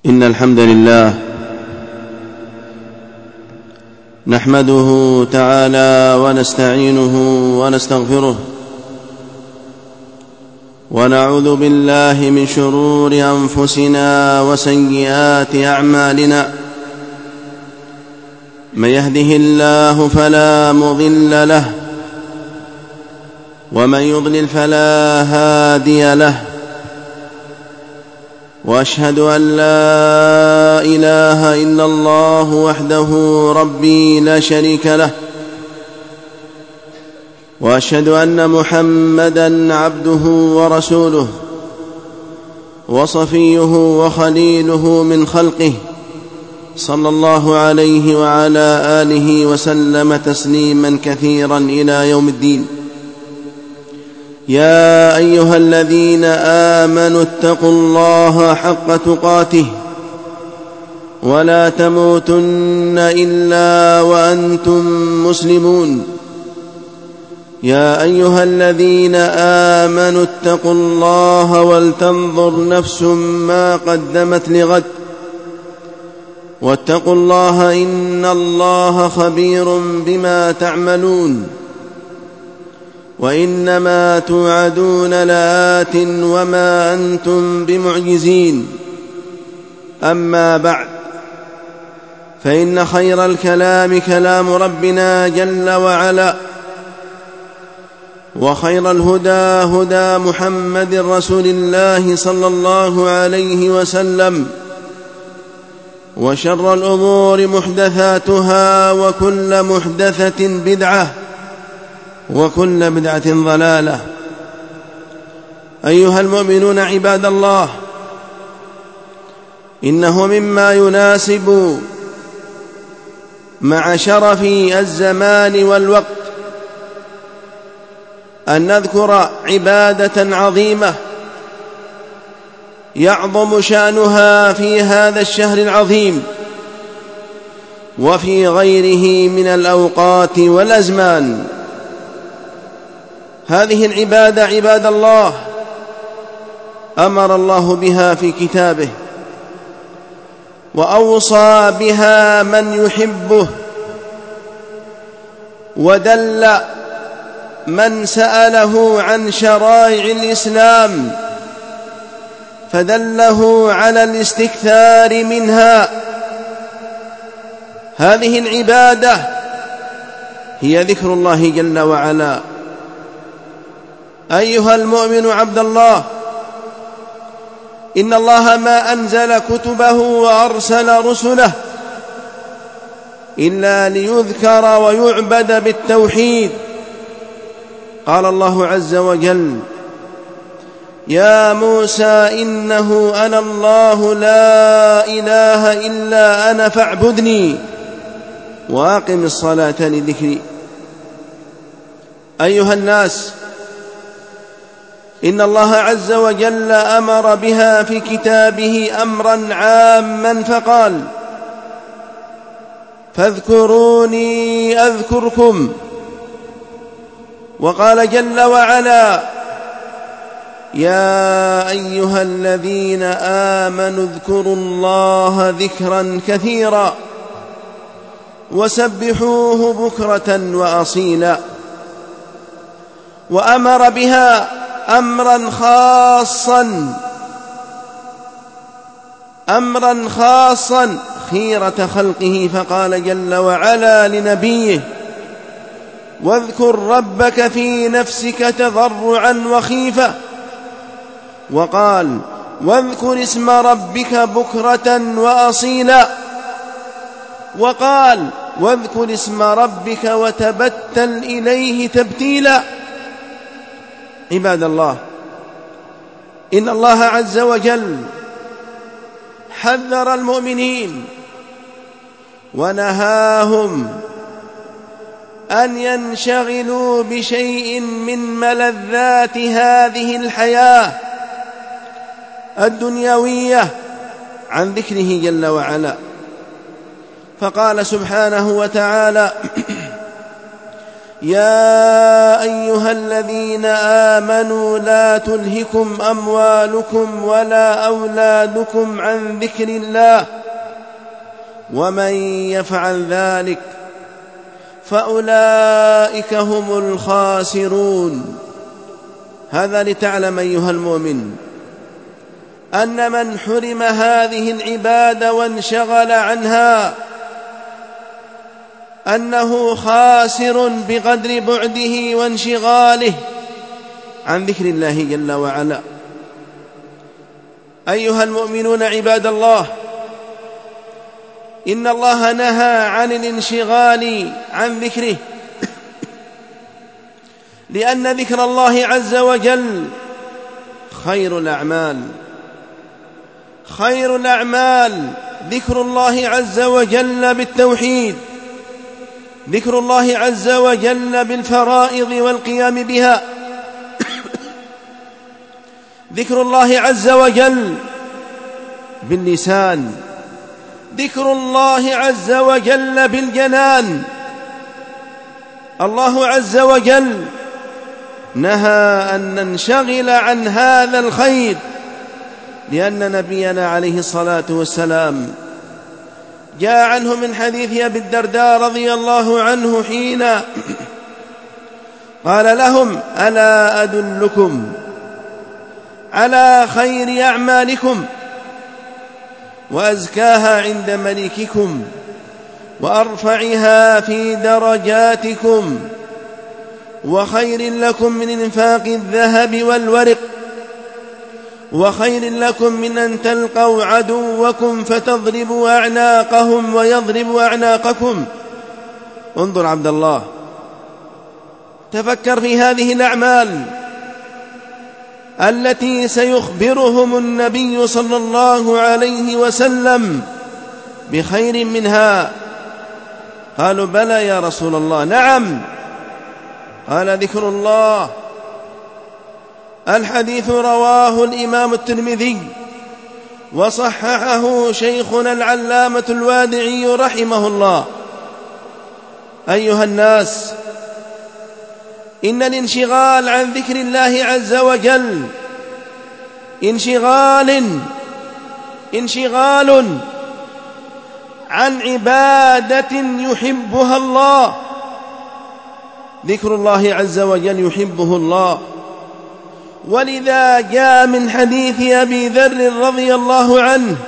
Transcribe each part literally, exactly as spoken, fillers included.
إن الحمد لله نحمده تعالى ونستعينه ونستغفره ونعوذ بالله من شرور أنفسنا وسيئات أعمالنا. من يهده الله فلا مضل له ومن يضلل فلا هادي له، وأشهد أن لا إله إلا الله وحده ربي لا شريك له، وأشهد أن محمدًا عبده ورسوله وصفيه وخليله من خلقه، صلى الله عليه وعلى آله وسلم تسليمًا كثيرًا إلى يوم الدين. يا أيها الذين آمنوا اتقوا الله حق تقاته ولا تموتن إلا وأنتم مسلمون. يا أيها الذين آمنوا اتقوا الله ولتنظر نفس ما قدمت لغد، واتقوا الله إن الله خبير بما تعملون. وإنما توعدون لآت وما أنتم بمعجزين. أما بعد، فإن خير الكلام كلام ربنا جل وعلا، وخير الهدى هدى محمد رسول الله صلى الله عليه وسلم، وشر الأمور محدثاتها، وكل محدثة بدعة، وكل بدعة ضلالة. أيها المؤمنون عباد الله، إنه مما يناسب مع شرف الزمان والوقت أن نذكر عبادة عظيمة يعظم شأنها في هذا الشهر العظيم وفي غيره من الأوقات والأزمان. هذه العبادة عباد الله أمر الله بها في كتابه، وأوصى بها من يحبه، ودل من سأله عن شرائع الإسلام فدله على الاستكثار منها. هذه العبادة هي ذكر الله جل وعلا. أيها المؤمن عبد الله، إن الله ما أنزل كتبه وأرسل رسله إلا ليذكر ويعبد بالتوحيد. قال الله عز وجل: يا موسى إنه أنا الله لا إله إلا أنا فاعبدني وأقم الصلاة لذكري. أيها الناس، إن الله عز وجل أمر بها في كتابه أمرا عاما فقال: فاذكروني أذكركم. وقال جل وعلا: يا أيها الذين آمنوا اذكروا الله ذكرا كثيرا وسبحوه بكرة وأصيلا. وأمر بها أمرا خاصا أمرا خاصا خيرة خلقه، فقال جل وعلا لنبيه: واذكر ربك في نفسك تضرعا وخيفة. وقال: واذكر اسم ربك بكرة وأصيلا. وقال: واذكر اسم ربك وتبتل إليه تبتيلا. عباد الله، إن الله عز وجل حذر المؤمنين ونهاهم أن ينشغلوا بشيء من ملذات هذه الحياة الدنيوية عن ذكره جل وعلا. فقال سبحانه وتعالى: يا أيها الذين آمنوا لا تلهكم أموالكم ولا أولادكم عن ذكر الله ومن يفعل ذلك فأولئك هم الخاسرون. هذا لتعلم أيها المؤمن أن من حرم هذه العبادة وانشغل عنها أنه خاسر بقدر بعده وانشغاله عن ذكر الله جل وعلا. أيها المؤمنون عباد الله، إن الله نهى عن الانشغال عن ذكره، لأن ذكر الله عز وجل خير الأعمال. خير الأعمال ذكر الله عز وجل بالتوحيد، ذكر الله عز وجل بالفرائض والقيام بها، ذكر الله عز وجل باللسان، ذكر الله عز وجل بالجنان. الله عز وجل نهى أن ننشغل عن هذا الخير، لأن نبينا عليه الصلاة والسلام جاء عنه من حديث أبي الدرداء رضي الله عنه حين قال لهم: ألا أدلكم على خير أعمالكم وأزكاها عند ملككم وأرفعها في درجاتكم وخير لكم من إنفاق الذهب والورق وخير لكم من أن تلقوا عدوكم فتضربوا أعناقهم ويضربوا أعناقكم. انظر عبد الله، تفكر في هذه الأعمال التي سيخبرهم النبي صلى الله عليه وسلم بخير منها. قالوا: بلى يا رسول الله. نعم. قال: ذكر الله. الحديث رواه الإمام الترمذي وصححه شيخنا العلامة الوادعي رحمه الله. أيها الناس، إن الانشغال عن ذكر الله عز وجل انشغال انشغال عن عبادة يحبها الله. ذكر الله عز وجل يحبه الله، ولذا جاء من حديث أبي ذر رضي الله عنه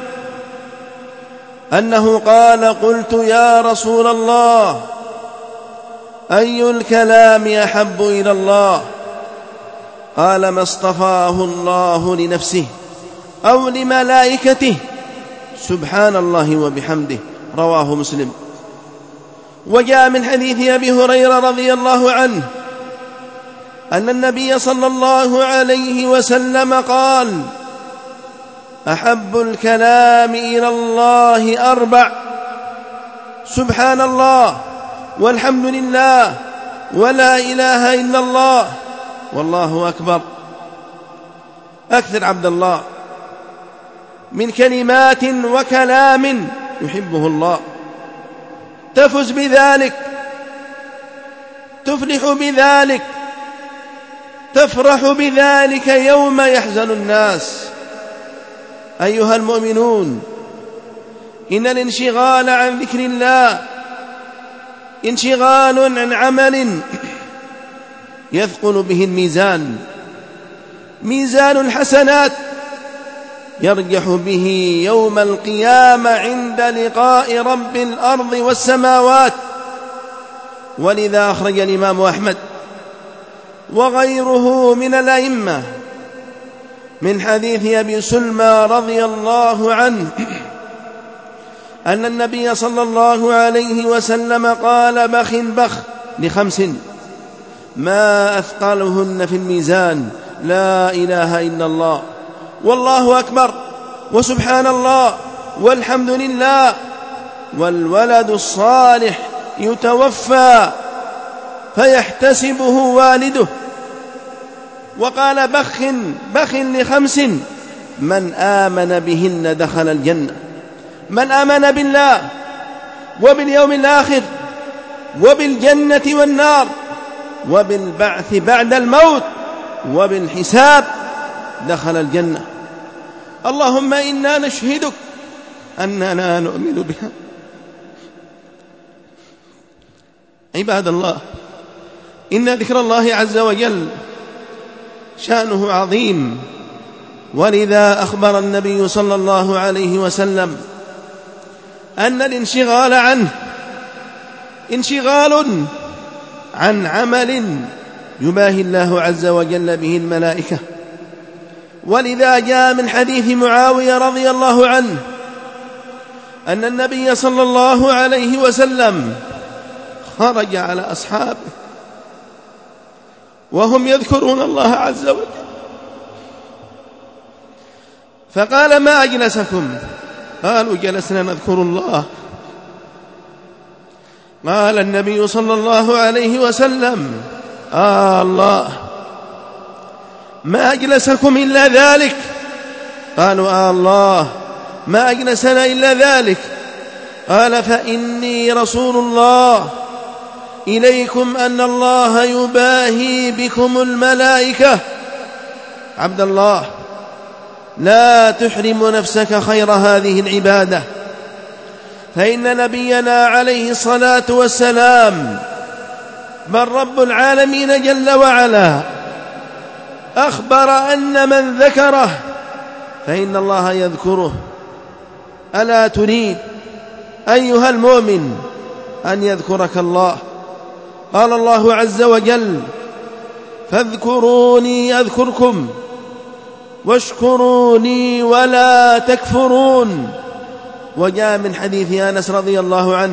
أنه قال: قلت يا رسول الله، أي الكلام أحب إلى الله؟ قال: ما اصطفاه الله لنفسه أو لملائكته، سبحان الله وبحمده. رواه مسلم. وجاء من حديث أبي هريرة رضي الله عنه أن النبي صلى الله عليه وسلم قال: أحب الكلام إلى الله أربع: سبحان الله والحمد لله ولا إله إلا الله والله أكبر. أكثر عبد الله من كلمات وكلام يحبه الله، تفز بذلك، تفلح بذلك، تفرح بذلك يوم يحزن الناس. أيها المؤمنون، إن الانشغال عن ذكر الله انشغال عن عمل يثقل به الميزان، ميزان الحسنات يرجح به يوم القيامة عند لقاء رب الأرض والسماوات. ولذا أخرج الإمام أحمد وغيره من الأئمة من حديث أبي سلمى رضي الله عنه أن النبي صلى الله عليه وسلم قال: بخ بخ لخمس ما أثقلهن في الميزان: لا إله إلا الله والله أكبر وسبحان الله والحمد لله والولد الصالح يتوفى فيحتسبه والده. وقال: بخ بخ لخمس من آمن بهن دخل الجنة: من آمن بالله وباليوم الآخر وبالجنة والنار وبالبعث بعد الموت وبالحساب دخل الجنة. اللهم إنا نشهدك أننا نؤمن بها. عباد الله، إن ذكر الله عز وجل شأنه عظيم، ولذا أخبر النبي صلى الله عليه وسلم أن الانشغال عنه انشغال عن عمل يباهي الله عز وجل به الملائكة. ولذا جاء من حديث معاوية رضي الله عنه أن النبي صلى الله عليه وسلم خرج على أصحابه وهم يذكرون الله عز وجل، فقال: ما أجلسكم؟ قالوا: جلسنا نذكر الله. قال النبي صلى الله عليه وسلم: آه الله، ما أجلسكم إلا ذلك؟ قالوا: آه الله، ما أجلسنا إلا ذلك. قال: فإني رسول الله إليكم أن الله يباهي بكم الملائكة. عبد الله، لا تحرم نفسك خير هذه العبادة، فإن نبينا عليه الصلاة والسلام بل رب العالمين جل وعلا أخبر أن من ذكره فإن الله يذكره. ألا تريد أيها المؤمن أن يذكرك الله؟ قال الله عز وجل: فاذكروني أذكركم واشكروني ولا تكفرون. وجاء من حديث أنس رضي الله عنه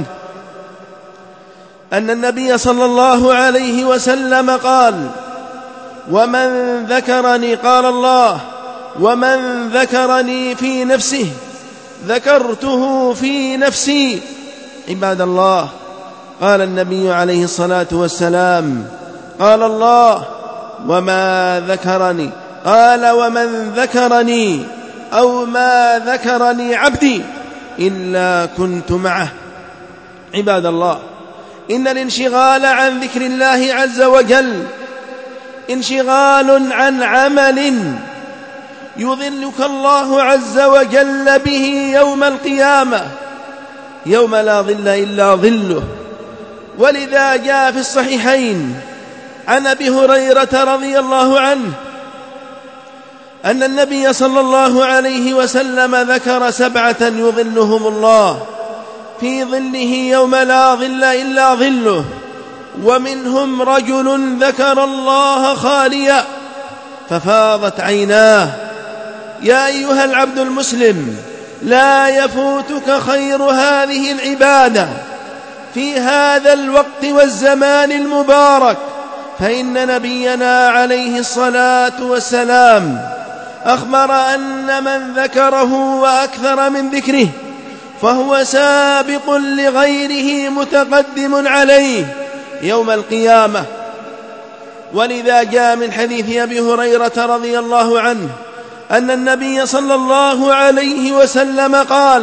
أن النبي صلى الله عليه وسلم قال: ومن ذكرني، قال الله: ومن ذكرني في نفسه ذكرته في نفسي. عباد الله، قال النبي عليه الصلاة والسلام: قال الله: وما ذكرني، قال: ومن ذكرني أو ما ذكرني عبدي إلا كنت معه. عباد الله، إن الانشغال عن ذكر الله عز وجل انشغال عن عمل يظلك الله عز وجل به يوم القيامة، يوم لا ظل إلا ظله. ولذا جاء في الصحيحين عن أبي هريرة رضي الله عنه أن النبي صلى الله عليه وسلم ذكر سبعة يظلهم الله في ظله يوم لا ظل إلا ظله، ومنهم رجل ذكر الله خاليا ففاضت عيناه. يا أيها العبد المسلم، لا يفوتك خير هذه العبادة في هذا الوقت والزمان المبارك، فإن نبينا عليه الصلاة والسلام أخبر أن من ذكره وأكثر من ذكره فهو سابق لغيره متقدم عليه يوم القيامة. ولذا جاء من حديث أبي هريرة رضي الله عنه أن النبي صلى الله عليه وسلم قال: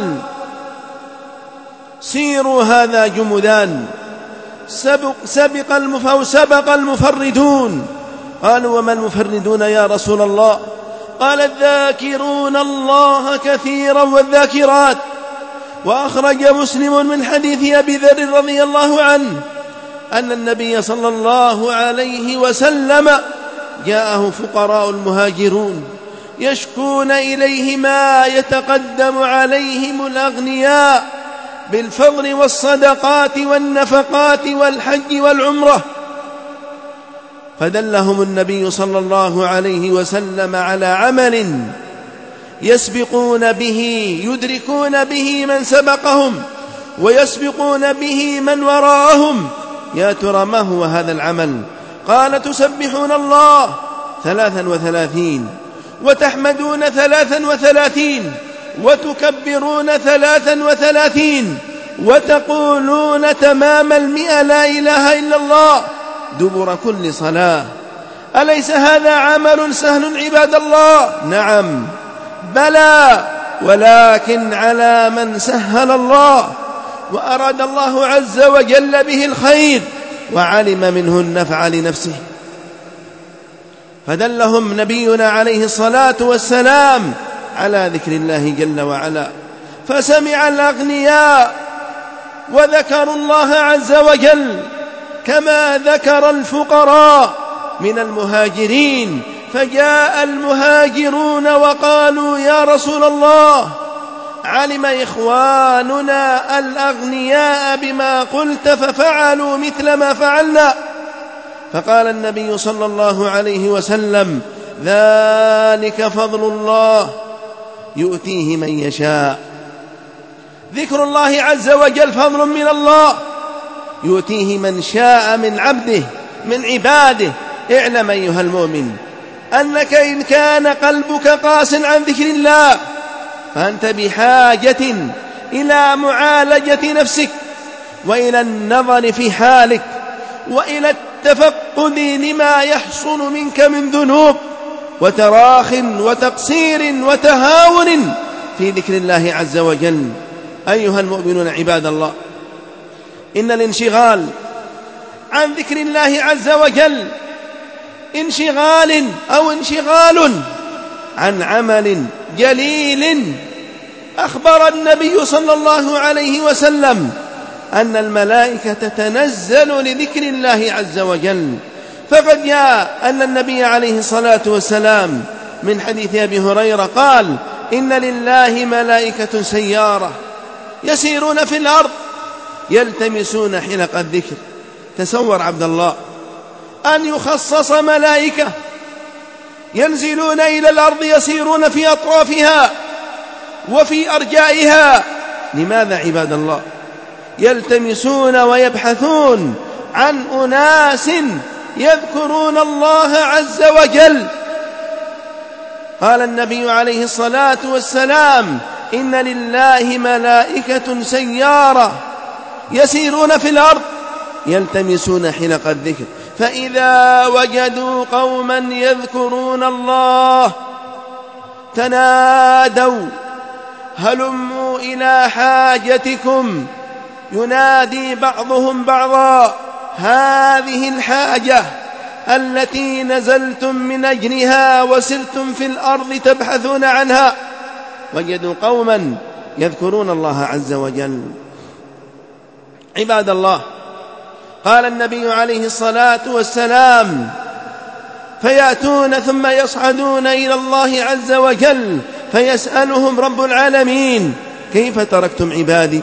سيروا هذا جمدان سبق, سبق, المف... سبق المفردون. قالوا: وما المفردون يا رسول الله؟ قال: الذاكرون الله كثيرا والذاكرات. وأخرج مسلم من حديث أبي ذر رضي الله عنه أن النبي صلى الله عليه وسلم جاءه فقراء المهاجرون يشكون إليه ما يتقدم عليهم الأغنياء بالفضل والصدقات والنفقات والحج والعمرة، فدلهم النبي صلى الله عليه وسلم على عمل يسبقون به يدركون به من سبقهم ويسبقون به من وراءهم. يا ترى ما هو هذا العمل؟ قال: تسبحون الله ثلاثا وثلاثين، وتحمدون ثلاثا وثلاثين، وتكبرون ثلاثا وثلاثين، وتقولون تمام المئة لا إله إلا الله دبر كل صلاة. أليس هذا عمل سهل عباد الله؟ نعم، بلى، ولكن على من سهل الله وأراد الله عز وجل به الخير وعلم منه النفع لنفسه. فدلهم نبينا عليه الصلاة والسلام على ذكر الله جل وعلا، فسمع الأغنياء وذكروا الله عز وجل كما ذكر الفقراء من المهاجرين، فجاء المهاجرون وقالوا يا رسول الله علم إخواننا الأغنياء بما قلت ففعلوا مثل ما فعلنا. فقال النبي صلى الله عليه وسلم ذلك فضل الله يؤتيه من يشاء. ذكر الله عز وجل فضل من الله يؤتيه من شاء من عبده من عباده. اعلم أيها المؤمن أنك إن كان قلبك قاس عن ذكر الله فأنت بحاجة إلى معالجة نفسك، وإلى النظر في حالك، وإلى التفقد لما يحصل منك من ذنوب وتراخ وتقصير وتهاون في ذكر الله عز وجل. أيها المؤمنون عباد الله، إن الانشغال عن ذكر الله عز وجل انشغال أو انشغال عن عمل جليل. أخبر النبي صلى الله عليه وسلم أن الملائكة تتنزل لذكر الله عز وجل، فقد جاء أن النبي عليه الصلاة والسلام من حديث أبي هريرة قال إن لله ملائكة سيارة يسيرون في الأرض يلتمسون حلق الذكر. تصور عبد الله أن يخصص ملائكة ينزلون إلى الأرض يسيرون في أطرافها وفي أرجائها. لماذا عباد الله؟ يلتمسون ويبحثون عن أناس يذكرون الله عز وجل. قال النبي عليه الصلاة والسلام إن لله ملائكة سيارة يسيرون في الأرض يلتمسون حلق الذكر، فإذا وجدوا قوما يذكرون الله تنادوا هلموا إلى حاجتكم. ينادي بعضهم بعضا هذه الحاجة التي نزلتم من أجلها وسرتم في الأرض تبحثون عنها. وجدوا قوما يذكرون الله عز وجل. عباد الله، قال النبي عليه الصلاة والسلام فيأتون ثم يصعدون إلى الله عز وجل فيسألهم رب العالمين كيف تركتم عبادي؟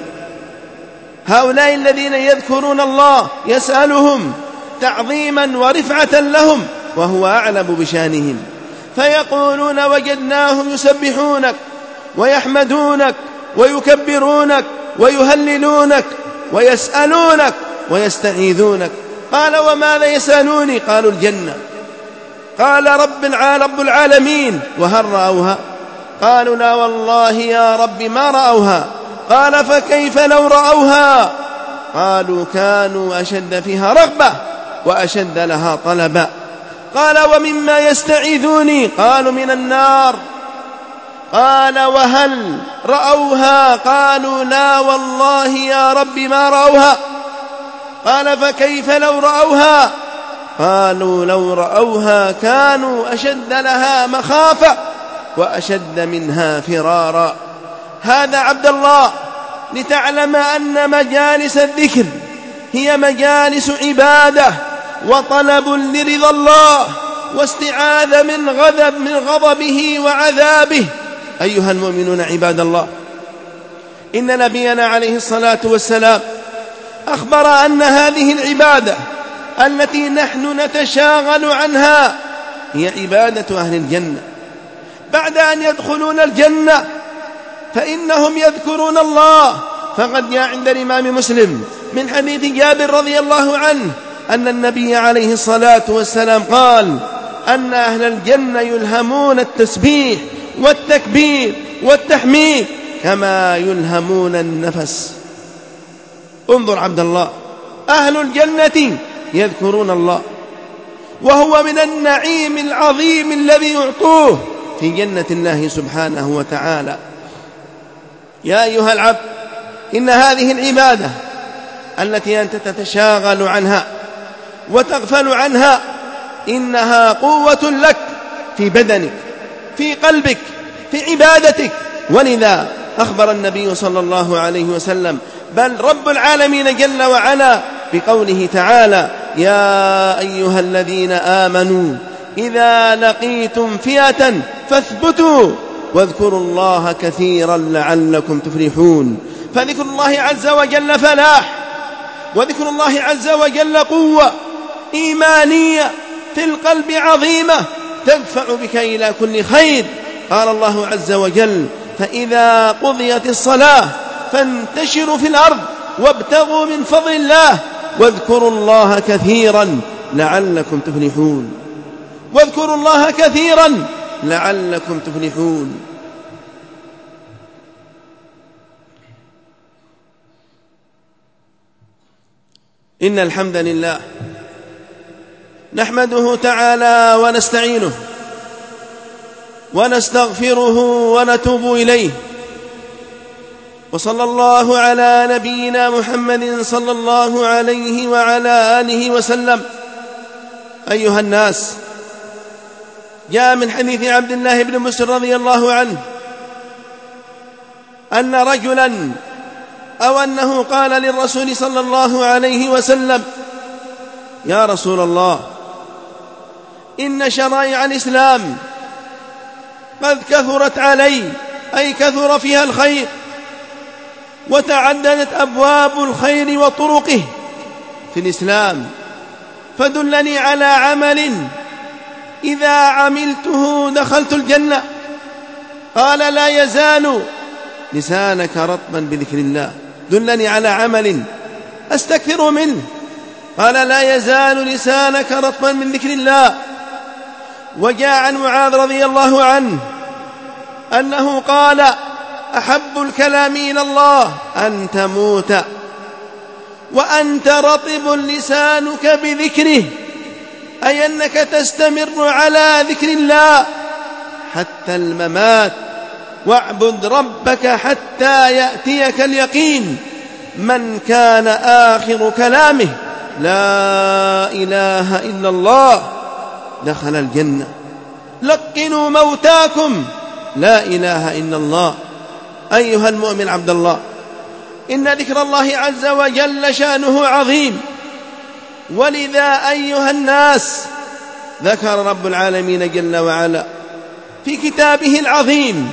هؤلاء الذين يذكرون الله يسألهم تعظيما ورفعة لهم وهو أعلم بشانهم، فيقولون وجدناهم يسبحونك ويحمدونك ويكبرونك ويهللونك ويسألونك ويستعيذونك. قال وماذا يسألوني؟ قالوا الجنة. قال رب رب العالمين وهل رأوها؟ قالوا لا والله يا رب ما رأوها. قال فكيف لو رأوها؟ قالوا كانوا أشد فيها رغبة وأشد لها طلبا. قال ومما يستعيذوني؟ قالوا من النار. قال وهل رأوها؟ قالوا لا والله يا رب ما رأوها. قال فكيف لو رأوها؟ قالوا لو رأوها كانوا أشد لها مخافة وأشد منها فرارا. هذا عبد الله لتعلم أن مجالس الذكر هي مجالس عبادة وطلب لرضا الله واستعاذة من غضب من غضبه وعذابه. أيها المؤمنون عباد الله، إن نبينا عليه الصلاة والسلام أخبر أن هذه العبادة التي نحن نتشاغل عنها هي عبادة أهل الجنة. بعد أن يدخلون الجنة فإنهم يذكرون الله. فقد جاء عند الإمام مسلم من حديث جابر رضي الله عنه أن النبي عليه الصلاة والسلام قال أن أهل الجنة يلهمون التسبيح والتكبير والتحميد كما يلهمون النفس. انظر عبد الله، أهل الجنة يذكرون الله، وهو من النعيم العظيم الذي يعطوه في جنة الله سبحانه وتعالى. يا أيها العبد، إن هذه العبادة التي أنت تتشاغل عنها وتغفل عنها، إنها قوة لك في بدنك، في قلبك، في عبادتك. ولذا أخبر النبي صلى الله عليه وسلم، بل رب العالمين جل وعلا بقوله تعالى: يا أيها الذين آمنوا إذا لقيتم فئة فاثبتوا واذكروا الله كثيرا لعلكم تفلحون. فذكر الله عز وجل فلاح، وذكر الله عز وجل قوة إيمانية في القلب عظيمة تدفع بك إلى كل خير. قال الله عز وجل: فإذا قضيت الصلاة فانتشروا في الأرض وابتغوا من فضل الله واذكروا الله كثيرا لعلكم تفلحون. واذكروا الله كثيرا لعلكم تفلحون. إن الحمد لله نحمده تعالى ونستعينه ونستغفره ونتوب إليه، وصلى الله على نبينا محمد صلى الله عليه وعلى آله وسلم. أيها الناس، جاء من حديث عبد الله بن مسعود رضي الله عنه أن رجلا أو أنه قال للرسول صلى الله عليه وسلم: يا رسول الله، إن شرائع الإسلام قد كثرت علي، أي كثر فيها الخير، وتعددت أبواب الخير وطرقه في الإسلام، فدلني على عمل إذا عملته دخلت الجنة. قال: لا يزال لسانك رطبا بذكر الله. دلني على عمل أستكثر منه. قال: لا يزال لسانك رطبا من ذكر الله. وجاء عن معاذ رضي الله عنه أنه قال: أحب الكلام إلى الله أن تموت وأنت رطب لسانك بذكره، أي أنك تستمر على ذكر الله حتى الممات. واعبد ربك حتى يأتيك اليقين. من كان آخر كلامه لا إله إلا الله دخل الجنة. لقنوا موتاكم لا إله إلا الله. أيها المؤمن عبد الله، إن ذكر الله عز وجل شأنه عظيم، ولذا أيها الناس ذكر رب العالمين جل وعلا في كتابه العظيم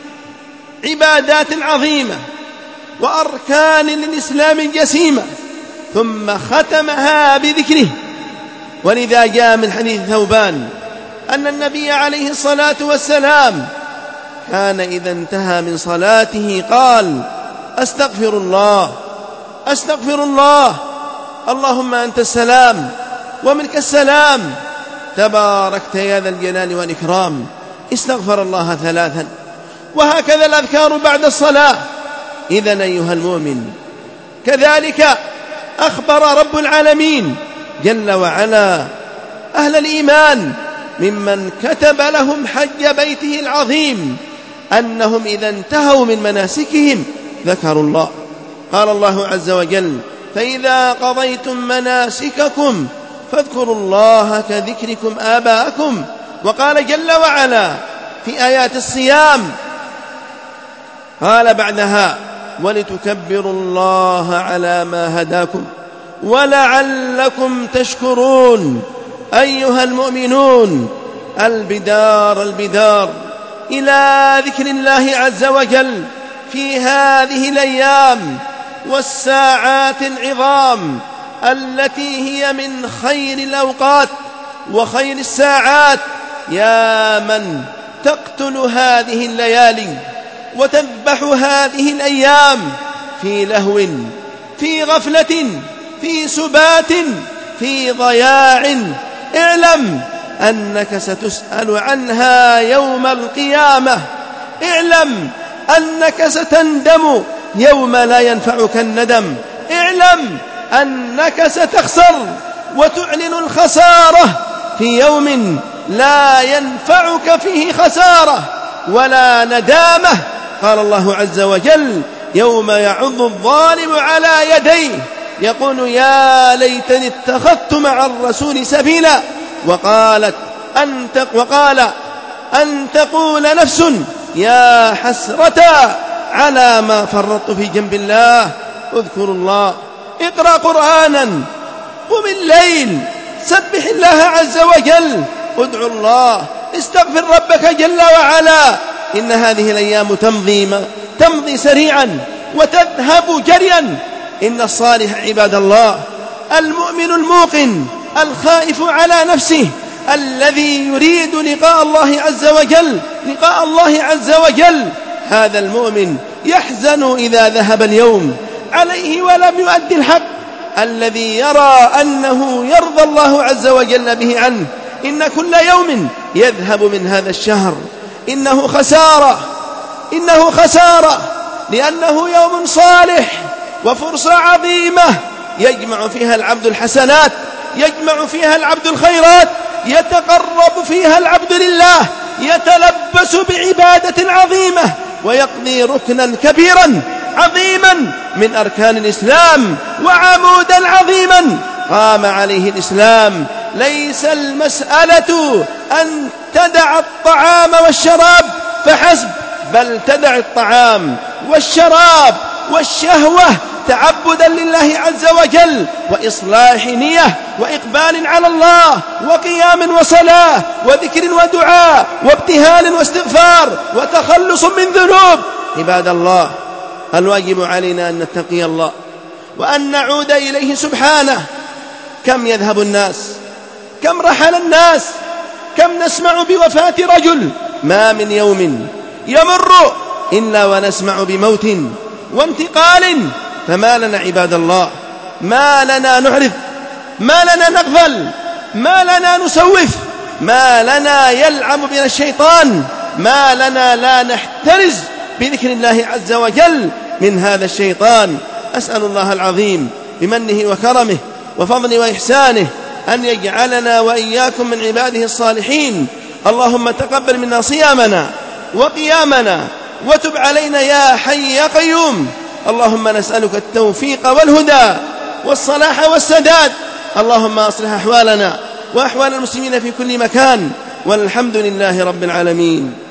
عبادات عظيمة وأركان للإسلام جسيمة، ثم ختمها بذكره. ولذا جاء من حديث ثوبان أن النبي عليه الصلاة والسلام كان إذا انتهى من صلاته قال: أستغفر الله أستغفر الله اللهم أنت السلام ومنك السلام تباركت يا ذا الجلال والإكرام. استغفر الله ثلاثا. وهكذا الأذكار بعد الصلاة. إذن أيها المؤمن، كذلك أخبر رب العالمين جل وعلا أهل الإيمان ممن كتب لهم حج بيته العظيم أنهم إذا انتهوا من مناسكهم ذكروا الله. قال الله عز وجل: فإذا قضيتم مناسككم فاذكروا الله كذكركم آباءكم. وقال جل وعلا في آيات الصيام، قال بعدها: ولتكبروا الله على ما هداكم ولعلكم تشكرون. أيها المؤمنون، البدار البدار إلى ذكر الله عز وجل في هذه الأيام والساعات العظام التي هي من خير الأوقات وخير الساعات. يا من تقتل هذه الليالي وتذبح هذه الأيام في لهو، في غفلة، في سبات، في ضياع، اعلم أنك ستسأل عنها يوم القيامة. اعلم أنك ستندم يوم لا ينفعك الندم. اعلم أنك ستخسر وتعلن الخسارة في يوم لا ينفعك فيه خسارة ولا ندامة. قال الله عز وجل: يوم يعض الظالم على يديه يقول يا ليتني اتخذت مع الرسول سبيلا، وقالت أن وقال أن تقول نفس يا حسرة على ما فرطت في جنب الله. اذكروا الله، اقرأ قرآنا، قم الليل، سبح الله عز وجل، ادعو الله، استغفر ربك جل وعلا. إن هذه الأيام تمضي, تمضي سريعا وتذهب جريا. إن الصالح عباد الله المؤمن الموقن الخائف على نفسه الذي يريد لقاء الله عز وجل لقاء الله عز وجل هذا المؤمن يحزن إذا ذهب اليوم عليه ولم يؤدي الحق الذي يرى أنه يرضى الله عز وجل به عنه. إن كل يوم يذهب من هذا الشهر إنه خسارة إنه خسارة لأنه يوم صالح وفرصة عظيمة يجمع فيها العبد الحسنات، يجمع فيها العبد الخيرات، يتقرب فيها العبد لله، يتلبس بعبادة عظيمة ويقضي ركنا كبيرا عظيما من أركان الإسلام وعمودا عظيما قام عليه الإسلام. ليس المسألة أن تدع الطعام والشراب فحسب، بل تدع الطعام والشراب والشهوة تعبدا لله عز وجل وإصلاح نية وإقبال على الله وقيام وصلاة وذكر ودعاء وابتهال واستغفار وتخلص من ذنوب. عباد الله، الواجب علينا أن نتقي الله وأن نعود إليه سبحانه. كم يذهب الناس، كم رحل الناس، كم نسمع بوفاة رجل، ما من يوم يمر إلا ونسمع بموت وانتقال. فما لنا عباد الله، ما لنا نعرض، ما لنا نغفل، ما لنا نسوف، ما لنا يلعب بنا الشيطان، ما لنا لا نحترز بذكر الله عز وجل من هذا الشيطان. أسأل الله العظيم بمنه وكرمه وفضله وإحسانه أن يجعلنا وإياكم من عباده الصالحين. اللهم تقبل منا صيامنا وقيامنا وتب علينا يا حي يا قيوم. اللهم نسألك التوفيق والهدى والصلاح والسداد. اللهم أصلح أحوالنا وأحوال المسلمين في كل مكان، والحمد لله رب العالمين.